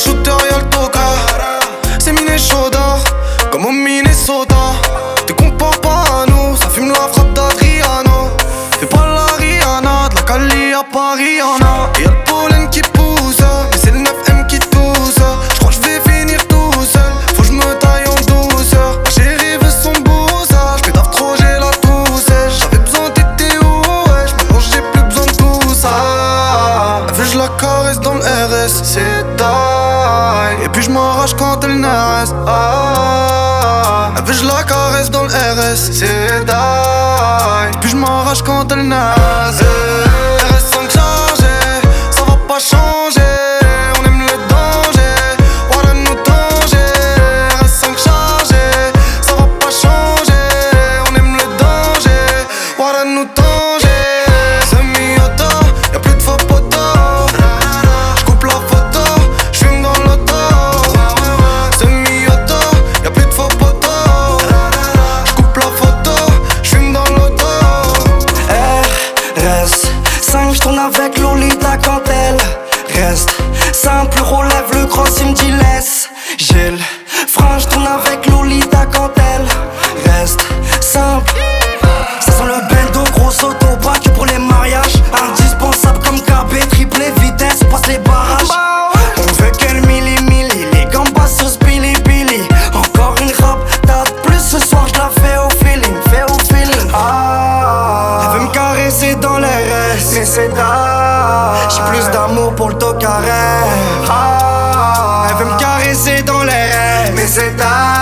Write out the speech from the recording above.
shooter, y'a le toka. C'est Minnesota, comme au Minnesota. Te compare pas à nous, ça fume la frappe d'Adriano. Fais pas la Rihanna, de la Cali à Paris y'en a. Y'a le pollen qui pousse, mais c'est le 9M qui tousse. J'crois que j'vais finir tout seul, faut que j'me taille en douceur. Ma chérie veut son boost, j'fais taf trop, j'ai la toux sèche. J'avais besoin t'étais où, wesh, maintenant j'ai plus besoin de tout ça. Elle veut que j'la caresse dans le RS, c'est die. Et puis j'm'arrache quand elle naisse. Elle veut que j'la caresse dans le RS, c'est die. Puis j'm'arrache quand elle naisse. RS5 chargé, ça va pas changer. On aime le danger, voilà nous danger. RS5 chargé, ça va pas changer. On aime le danger, voilà nous danger. Semi-auto, y'a plus de faux potos. J'coupe la photo, j'fume dans l'auto. Semi-auto, y'a plus de faux potos. J'coupe la photo, j'fume dans l'auto. RS5, j'tourne avec Lolita quand elle reste simple, relève le cross, il me dit laisse. J'ai le frein, j'tourne avec Lolita quand elle reste simple. Ça sent le bendo, grosse auto, pas que pour les mariages. Indispensable comme KB, triplé vitesse, passe les barrages. On veut qu'elle milli, les gambas sauce Billy Billy. Encore une rap, t'as plus ce soir, j'la fais au feeling, Elle veut me caresser dans les restes, mais c'est d'âge. J'ai plus d'amour pour le tocaré. Elle veut me caresser dans les restes, mais c'est d'âge.